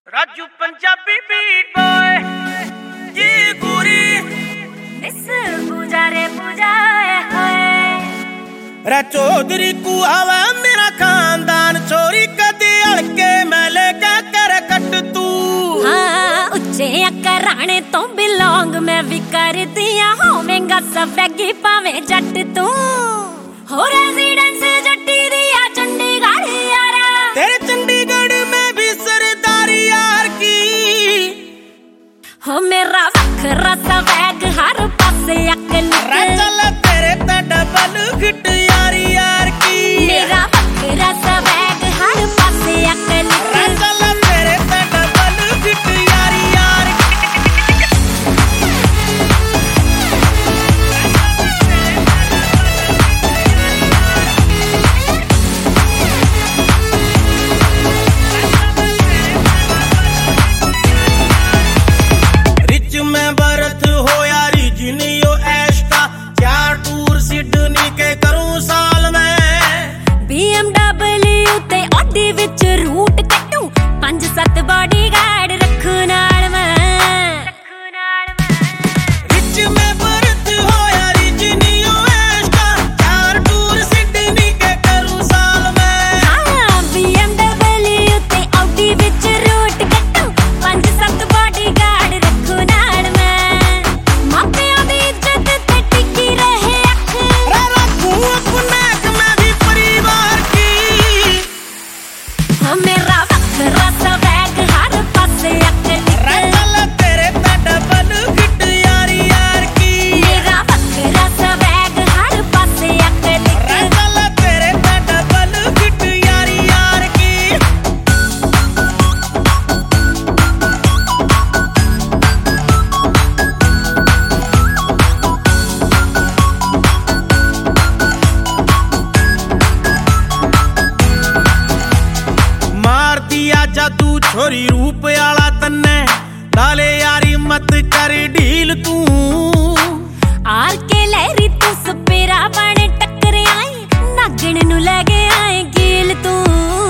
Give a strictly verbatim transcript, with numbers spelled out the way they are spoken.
Raju Punjabi beat boy ये गोरी इस पुजारे पुजाए होए रे चौधरी को आवा मेरा खानदान छोरी कदी हड़के मैले क्या कर कट तू हाँ उच्चे कराने तो बिलोंग मैं भी कर दिया होवेंगा सवेगी पावे जट तू हो रेजिडेंस जट्टी दिया चंडीगढ़ यारा तेरे चंडीगढ़ में भी सरदारी यार की हो मेरा वखरा सवैग हर पासे अकल चल तेरे ते डबल हिट यारी यार की मेरा वखरा सवैग हर पासे अकल चल तेरे ते डबल हिट यारी यार रिच में बरत हो यारी जिनियो ऐश का चार टूर सिडनी के करूं साल में बीएमडब्ल्यू ते ऑडी विच रूट कटू पंज सत बॉडीगार्ड रखू नाल मैं रखू नाल मैं रिच में बरत हो यारी जिनियो ऐश का चार टूर सिडनी के करूं साल में हाँ बीएमडब्ल्यू ते ऑडी विच रूट कटू पंज सत बॉडीगार्ड रखू नाल मैं मापियां दी इज्जत ते टिकी रहे अख रे रखूं अपने मैं भी परिवार की हो मेरा वखरा सवैग हर पासे अकल रे चल तेरे ते डबल हिट यारी यार की मेरा वखरा सवैग हर पासे अकल रे चल तेरे ते डबल हिट यारी यार की मार दिया जादू छोरी रूप आला तन्ने डाले यारी मत कर ढील तू आर के लहरी तू सपेरा बने टक्कर आई नागण नु ले गए आए गील तू